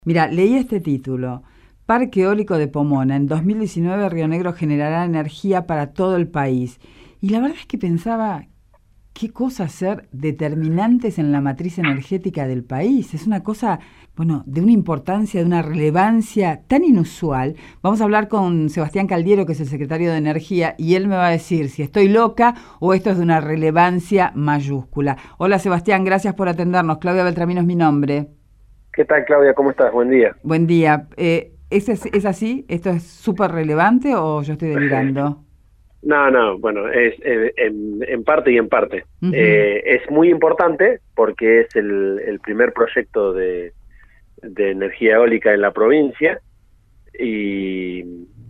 Mira, leí este título. Parque Eólico de Pomona. En 2019 Río Negro generará energía para todo el país. Y la verdad es que pensaba, qué cosas ser determinantes en la matriz energética del país. Es una cosa, bueno, de una importancia, de una relevancia tan inusual. Vamos a hablar con Sebastián Caldiero, que es el secretario de Energía, y él me va a decir si estoy loca o esto es de una relevancia mayúscula. Hola Sebastián, gracias por atendernos. Claudia Beltramino es mi nombre. ¿Qué tal, Claudia? ¿Cómo estás? Buen día. Buen día. ¿Es así? ¿Esto es súper relevante o yo estoy delirando? No, bueno, es en parte y en parte. Ujú. Es muy importante porque es el primer proyecto de energía eólica en la provincia y,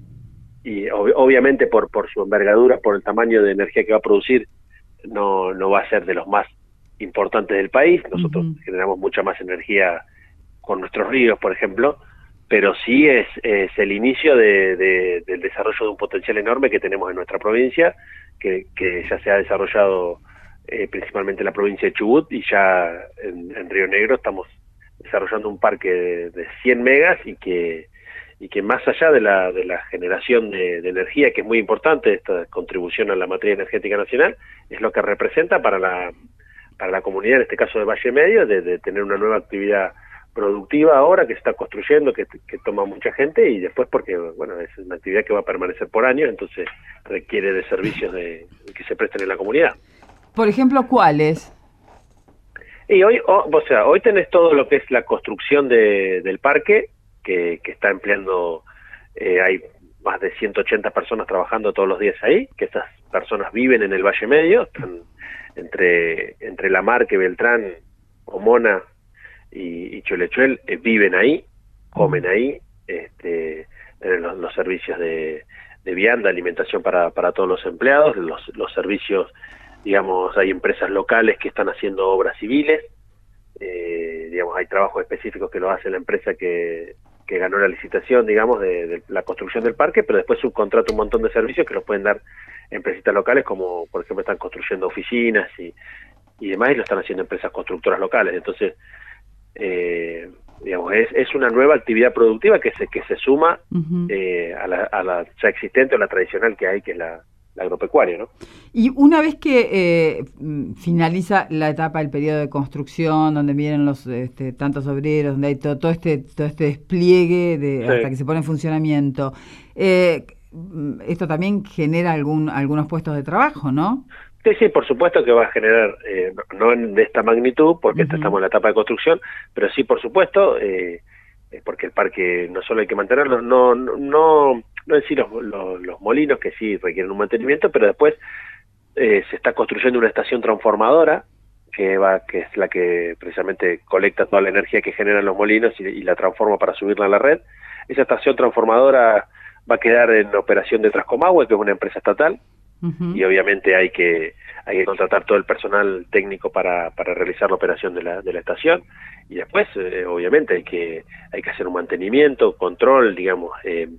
obviamente por su envergadura, por el tamaño de energía que va a producir, no va a ser de los más importantes del país. Nosotros Ujú. generamos mucha más energía con nuestros ríos, por ejemplo, pero sí es el inicio del desarrollo de un potencial enorme que tenemos en nuestra provincia, que ya se ha desarrollado principalmente en la provincia de Chubut, y ya en Río Negro estamos desarrollando un parque de 100 megas y que más allá de la generación de energía, que es muy importante, esta contribución a la materia energética nacional, es lo que representa para la comunidad, en este caso de Valle Medio, de tener una nueva actividad productiva ahora que se está construyendo, que toma mucha gente, y después porque, bueno, es una actividad que va a permanecer por años, entonces requiere de servicios que se presten en la comunidad. Por ejemplo, ¿cuáles? Y hoy, hoy tenés todo lo que es la construcción del parque, que está empleando, hay más de 180 personas trabajando todos los días ahí, que esas personas viven en el Valle Medio, están entre La Marque, Beltrán, Pomona y Cholechuel, viven ahí, Mm. comen ahí, tienen los servicios de vianda, alimentación para todos los empleados, los servicios, digamos, hay empresas locales que están haciendo obras civiles, digamos, hay trabajos específicos que lo hace la empresa que ganó la licitación, digamos, de la construcción del parque, pero después subcontrata un montón de servicios que los pueden dar empresas locales, como por ejemplo están construyendo oficinas y demás, y lo están haciendo empresas constructoras locales. Entonces, digamos, es una nueva actividad productiva que se suma Ujú. a la ya existente o la tradicional que hay, que es la agropecuaria, ¿no? Y una vez que finaliza la etapa del periodo de construcción, donde vienen los tantos obreros, donde hay todo este despliegue hasta Sí. que se pone en funcionamiento, eh, esto también genera algunos puestos de trabajo, ¿no? Sí, sí, por supuesto que va a generar, no de esta magnitud, porque Ujú. estamos en la etapa de construcción, pero sí, por supuesto, porque el parque no solo hay que mantenerlo, no en sí los molinos, que sí requieren un mantenimiento, pero después se está construyendo una estación transformadora, que es la que precisamente colecta toda la energía que generan los molinos y la transforma para subirla a la red. Esa estación transformadora va a quedar en operación de Trascomahue, que es una empresa estatal, Ujú. y obviamente hay que contratar todo el personal técnico para realizar la operación de la estación, y después obviamente hay que hacer un mantenimiento, control, digamos,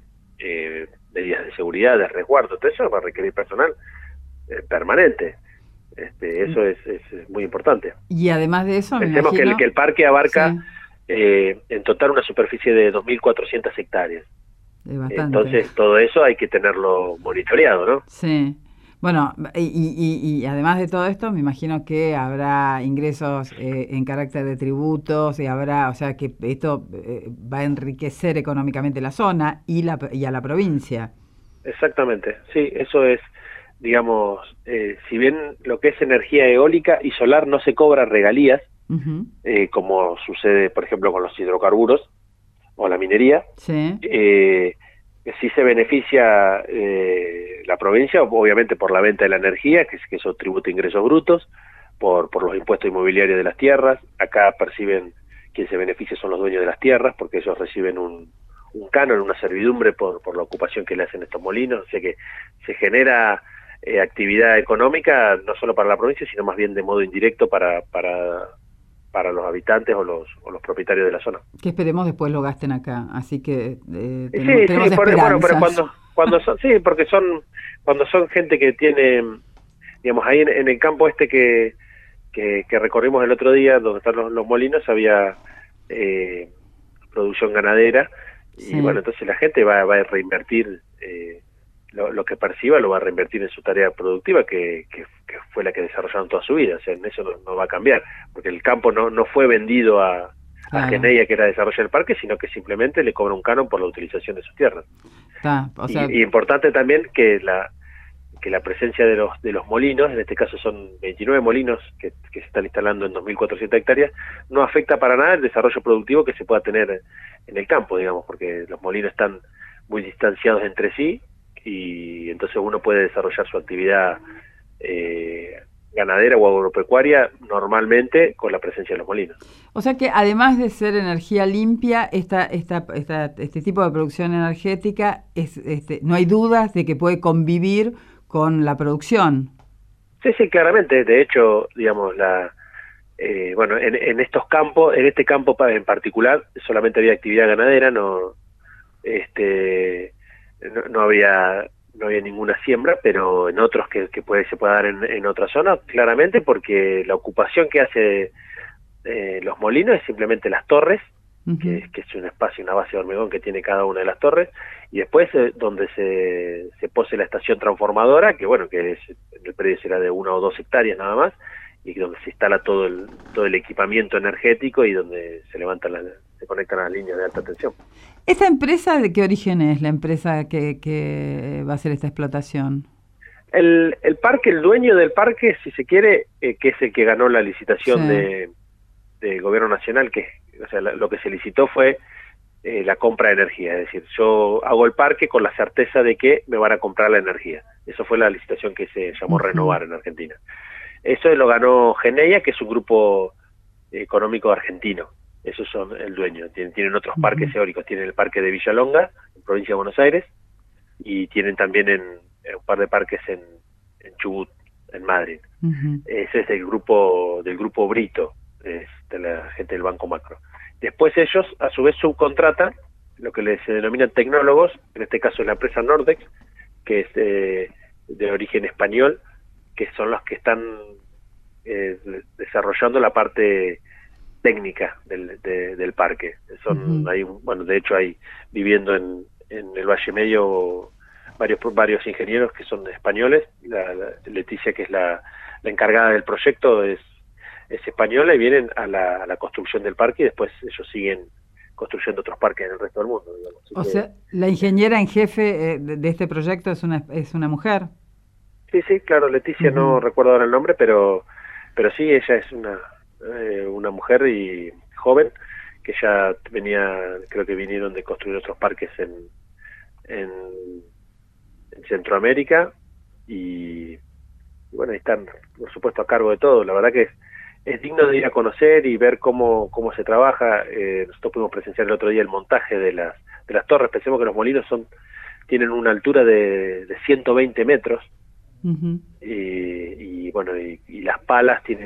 medidas de seguridad, de resguardo. Todo eso va a requerir personal permanente. Eso es muy importante. Y además de eso, me Pensemos que imagino, el parque abarca sí, en total una superficie de 2.400 hectáreas. es bastante. Entonces todo eso hay que tenerlo monitoreado, ¿no? Sí. Bueno, y además de todo esto, me imagino que habrá ingresos en carácter de tributos y habrá, o sea, que esto va a enriquecer económicamente la zona y a la provincia. Exactamente, sí, eso es, digamos, si bien lo que es energía eólica y solar no se cobra regalías, Ujú. como sucede, por ejemplo, con los hidrocarburos o la minería, Sí. eh, sí se beneficia la provincia, obviamente por la venta de la energía, que eso tributa ingresos brutos, por los impuestos inmobiliarios de las tierras. Acá perciben, quien se beneficia son los dueños de las tierras, porque ellos reciben un canon, una servidumbre por la ocupación que le hacen estos molinos, o sea que se genera actividad económica no solo para la provincia, sino más bien de modo indirecto para los habitantes o los propietarios de la zona. Que esperemos después lo gasten acá. Así que tenemos, Sí, sí, tenemos bueno, pero esperanzas. cuando son, sí, porque cuando son gente que tiene, digamos, ahí en el campo que recorrimos el otro día, donde están los molinos, había producción ganadera, Sí. y bueno, entonces la gente va a reinvertir lo que perciba, lo va a reinvertir en su tarea productiva, que fue la que desarrollaron toda su vida. O sea, en eso no va a cambiar, porque el campo no fue vendido a Claro. Geneia, que era desarrollo del parque, sino que simplemente le cobra un canon por la utilización de sus tierras. O sea, Y importante también que la presencia de los molinos, en este caso son 29 molinos que se están instalando en 2.400 hectáreas, no afecta para nada el desarrollo productivo que se pueda tener en el campo, digamos, porque los molinos están muy distanciados entre sí, y entonces uno puede desarrollar su actividad ganadera o agropecuaria normalmente con la presencia de los molinos. O sea que además de ser energía limpia, este tipo de producción energética no hay dudas de que puede convivir con la producción. Sí, claramente. De hecho, digamos, bueno, en estos campos, en este campo en particular, solamente había actividad ganadera, no había ninguna siembra, pero en otros que se pueda dar en otras zonas, claramente, porque la ocupación que hace los molinos es simplemente las torres, Uh-huh. que es un espacio, una base de hormigón que tiene cada una de las torres, y después donde se pose la estación transformadora, que bueno, que el predio será de 1 o 2 hectáreas nada más, y donde se instala todo el equipamiento energético y donde se conectan las líneas de alta tensión. ¿Esta empresa de qué origen es, la empresa que va a hacer esta explotación? El parque, el dueño del parque, si se quiere, que es el que ganó la licitación del gobierno nacional, o sea, lo que se licitó fue la compra de energía, es decir, yo hago el parque con la certeza de que me van a comprar la energía. Eso fue la licitación que se llamó Renovar en Argentina. Eso lo ganó Geneia, que es un grupo económico argentino. Esos son el dueño. Tienen otros parques eólicos. Tienen el parque de Villalonga, en provincia de Buenos Aires, y tienen también un par de parques en Chubut, en Madrid. Ese es del grupo Brito, de la gente del Banco Macro. Después ellos, a su vez, subcontratan lo que se denominan tecnólogos, en este caso es la empresa Nordex, que es de origen español, que son los que están desarrollando la parte técnica del parque. Bueno, de hecho hay viviendo en el Valle Medio varios ingenieros que son españoles. Leticia, que es la encargada del proyecto, es española, y vienen a la construcción del parque, y después ellos siguen construyendo otros parques en el resto del mundo, digamos. O sea, la ingeniera en jefe de este proyecto es una mujer. Sí, claro, Leticia, no recuerdo ahora el nombre, pero sí, ella es una mujer y joven, que ya creo que vinieron de construir otros parques en Centroamérica, y bueno, están, por supuesto, a cargo de todo. La verdad que es digno de ir a conocer y ver cómo se trabaja. Nosotros pudimos presenciar el otro día el montaje de las torres. Pensemos que los molinos tienen una altura de 120 metros, y bueno, y las palas tienen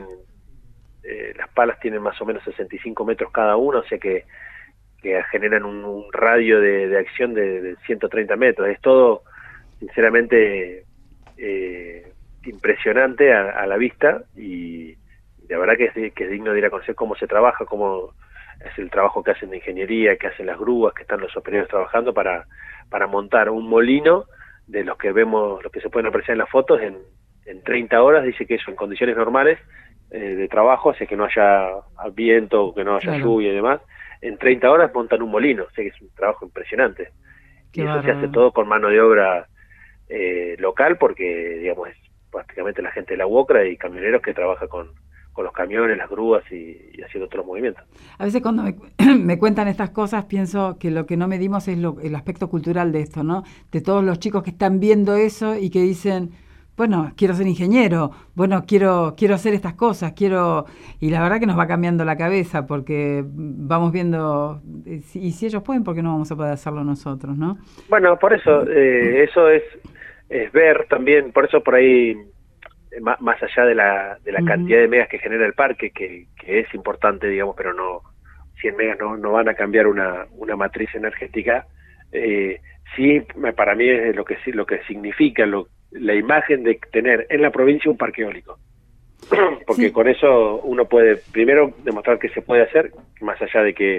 más o menos 65 metros cada una, o sea que generan un radio de acción de 130 metros. Es todo, sinceramente, impresionante a la vista, y la verdad que es digno de ir a conocer cómo se trabaja, cómo es el trabajo que hacen de ingeniería, que hacen las grúas, que están los operarios trabajando para montar un molino de los que vemos, los que se pueden apreciar en las fotos, en 30 horas. Dice que eso en condiciones normales de trabajo, así que no haya viento, que no haya lluvia y demás, en 30 horas montan un molino, o sea que es un trabajo impresionante. Y eso se hace todo con mano de obra local, porque digamos es prácticamente la gente de la UOCRA y camioneros que trabaja con los camiones, las grúas y haciendo otros movimientos. A veces cuando me cuentan estas cosas pienso que lo que no medimos es el aspecto cultural de esto, ¿no? De todos los chicos que están viendo eso y que dicen, bueno, quiero ser ingeniero, bueno, quiero hacer estas cosas, y la verdad que nos va cambiando la cabeza, porque vamos viendo, y si ellos pueden, ¿por qué no vamos a poder hacerlo nosotros, no? Bueno, por eso, eso es ver también, por eso por ahí, más allá de la cantidad de megas que genera el parque, que es importante, digamos, pero 100 megas no van a cambiar una matriz energética. Sí, para mí es lo que significa la imagen de tener en la provincia un parque eólico, porque con eso uno puede primero demostrar que se puede hacer, más allá de que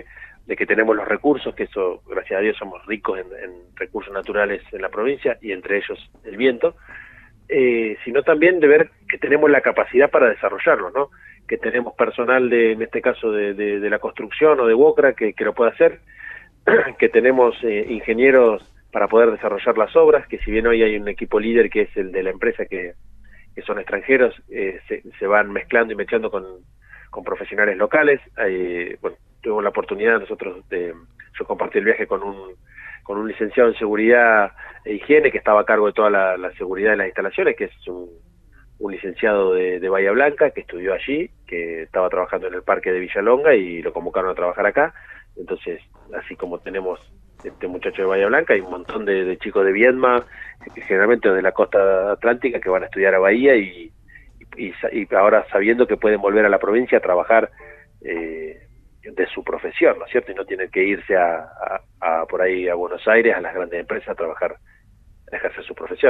de que tenemos los recursos, que eso, gracias a Dios, somos ricos en recursos naturales en la provincia, y entre ellos el viento, sino también de ver que tenemos la capacidad para desarrollarlo, ¿no? Que tenemos personal en este caso de la construcción o de WOCRA que lo puede hacer, que tenemos ingenieros para poder desarrollar las obras, que si bien hoy hay un equipo líder que es el de la empresa que son extranjeros, se van mezclando y mechando con profesionales locales. Bueno, tuvimos la oportunidad nosotros yo compartí el viaje con un licenciado en seguridad e higiene que estaba a cargo de toda la seguridad de las instalaciones, que es un licenciado de Bahía Blanca que estudió allí, que estaba trabajando en el parque de Villalonga y lo convocaron a trabajar acá. Entonces, así como tenemos este muchacho de Bahía Blanca, hay un montón de chicos de Viedma, generalmente de la costa atlántica, que van a estudiar a Bahía y ahora sabiendo que pueden volver a la provincia a trabajar de su profesión, ¿no es cierto? Y no tienen que irse por ahí a Buenos Aires, a las grandes empresas, a trabajar, a ejercer su profesión.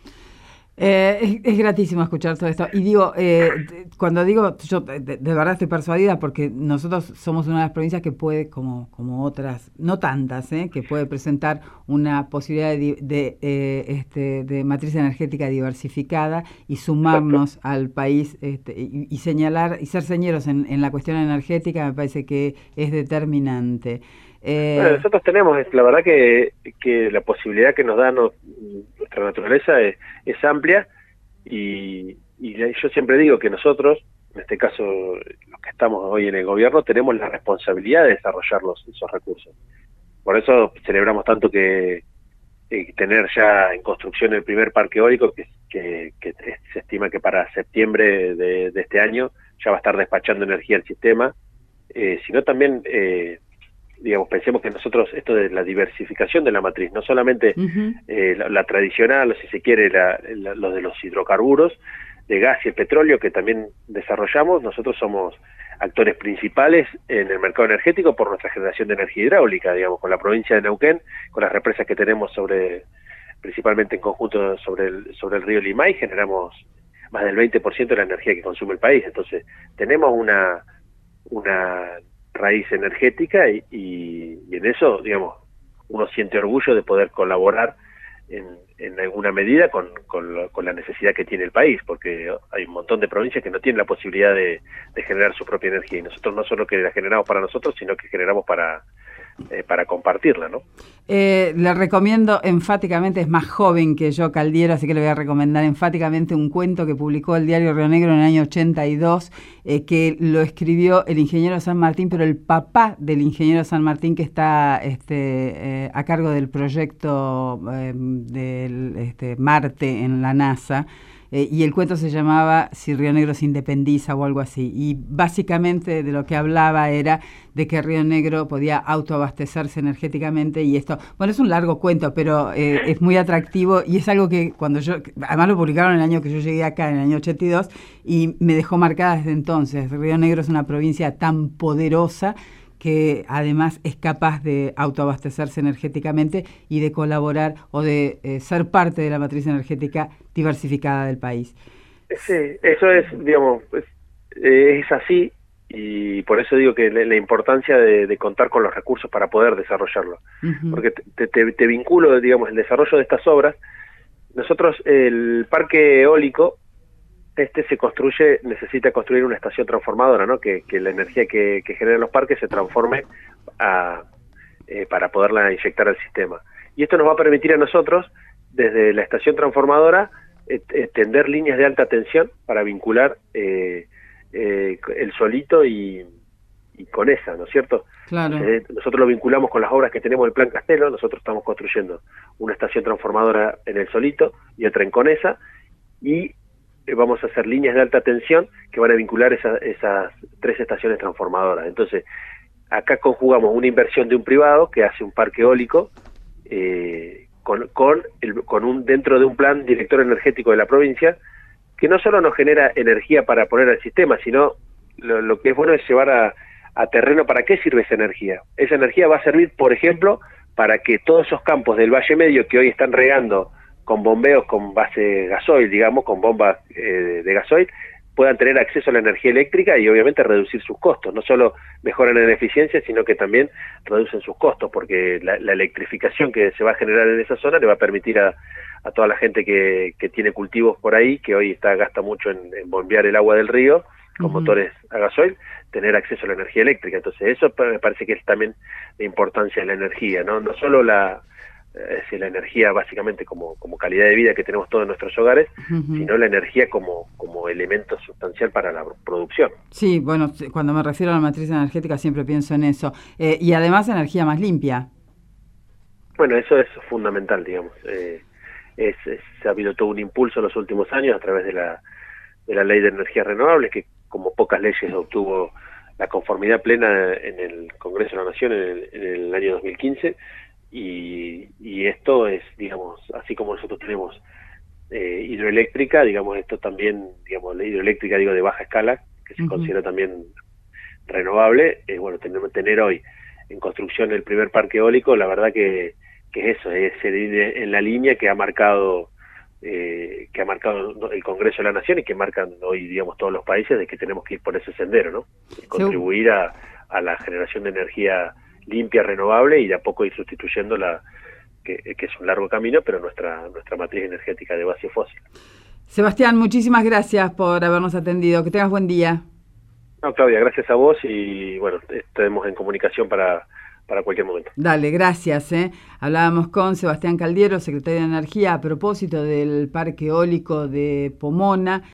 Es gratísimo escuchar todo esto. Y digo, cuando digo, yo de verdad estoy persuadida porque nosotros somos una de las provincias que puede, como otras, no tantas, que puede presentar una posibilidad de matriz energética diversificada y sumarnos Exacto. al país y señalar y ser señeros en la cuestión energética. Me parece que es determinante. Bueno, nosotros tenemos, la verdad que la posibilidad que nos da nuestra naturaleza es amplia y yo siempre digo que nosotros, en este caso los que estamos hoy en el gobierno, tenemos la responsabilidad de desarrollar esos recursos. Por eso celebramos tanto que tener ya en construcción el primer parque eólico que se estima que para septiembre de este año ya va a estar despachando energía al sistema, sino también digamos, pensemos que nosotros, esto de la diversificación de la matriz, no solamente la tradicional, o si se quiere, lo de los hidrocarburos, de gas y el petróleo que también desarrollamos, nosotros somos actores principales en el mercado energético por nuestra generación de energía hidráulica, digamos, con la provincia de Neuquén, con las represas que tenemos principalmente en conjunto sobre el río Limay, generamos más del 20% de la energía que consume el país. Entonces, tenemos una raíz energética y en eso, digamos, uno siente orgullo de poder colaborar en alguna medida con la necesidad que tiene el país, porque hay un montón de provincias que no tienen la posibilidad de generar su propia energía, y nosotros no solo que la generamos para nosotros, sino que generamos para compartirla, ¿no? Le recomiendo enfáticamente, es más joven que yo, Caldiero, así que le voy a recomendar enfáticamente un cuento que publicó el diario Río Negro en el año 82, que lo escribió el ingeniero San Martín, pero el papá del ingeniero San Martín, que está a cargo del proyecto del Marte en la NASA. Y el cuento se llamaba Si Río Negro se independiza o algo así. Y básicamente de lo que hablaba era de que Río Negro podía autoabastecerse energéticamente y esto, bueno, es un largo cuento, pero es muy atractivo y es algo que además lo publicaron el año que yo llegué acá, en el año 82, y me dejó marcada desde entonces. Río Negro es una provincia tan poderosa que además es capaz de autoabastecerse energéticamente y de colaborar o de ser parte de la matriz energética diversificada del país. Sí, eso es, digamos, es así, y por eso digo que la importancia de contar con los recursos para poder desarrollarlo. Porque te vinculo, digamos, el desarrollo de estas obras. Nosotros, el parque eólico, necesita construir una estación transformadora, ¿no? Que la energía que generan los parques se transforme para poderla inyectar al sistema. Y esto nos va a permitir a nosotros, desde la estación transformadora, tender líneas de alta tensión para vincular el solito y con esa, ¿no es cierto? Claro. Nosotros lo vinculamos con las obras que tenemos del Plan Castelo. Nosotros estamos construyendo una estación transformadora en el solito y otra en Conesa, y vamos a hacer líneas de alta tensión que van a vincular esas 3 estaciones transformadoras. Entonces, acá conjugamos una inversión de un privado que hace un parque eólico dentro de un plan director energético de la provincia, que no solo nos genera energía para poner al sistema, sino lo que es bueno es llevar a terreno para qué sirve esa energía. Esa energía va a servir, por ejemplo, para que todos esos campos del Valle Medio que hoy están regando con bombeos con base gasoil, digamos, con bombas de gasoil, puedan tener acceso a la energía eléctrica y obviamente reducir sus costos. No solo mejoran en eficiencia, sino que también reducen sus costos, porque la electrificación que se va a generar en esa zona le va a permitir a toda la gente que tiene cultivos por ahí, que hoy gasta mucho en bombear el agua del río con motores a gasoil, tener acceso a la energía eléctrica. Entonces eso me parece que es también de importancia de la energía, no solo la energía básicamente como calidad de vida que tenemos todos en nuestros hogares, sino la energía como elemento sustancial para la producción. Sí, bueno, cuando me refiero a la matriz energética siempre pienso en eso. Y además energía más limpia. Bueno, eso es fundamental, digamos. Se ha habido todo un impulso en los últimos años a través de la Ley de Energías Renovables, que como pocas leyes obtuvo la conformidad plena en el Congreso de la Nación en el año 2015, y esto es, digamos, así como nosotros tenemos hidroeléctrica, digamos, esto también, digamos, la hidroeléctrica, digo, de baja escala, que se considera también renovable, bueno, tener hoy en construcción el primer parque eólico, la verdad que eso es en la línea que ha marcado el Congreso de la Nación y que marcan hoy, digamos, todos los países, de que tenemos que ir por ese sendero, ¿no? Contribuir a la generación de energía limpia, renovable, y de a poco ir sustituyendo que es un largo camino, pero nuestra matriz energética de base fósil. Sebastián, muchísimas gracias por habernos atendido. Que tengas buen día. No, Claudia, gracias a vos, y bueno, estaremos en comunicación para cualquier momento. Dale, gracias. Hablábamos con Sebastián Caldiero, secretario de Energía, a propósito del parque eólico de Pomona.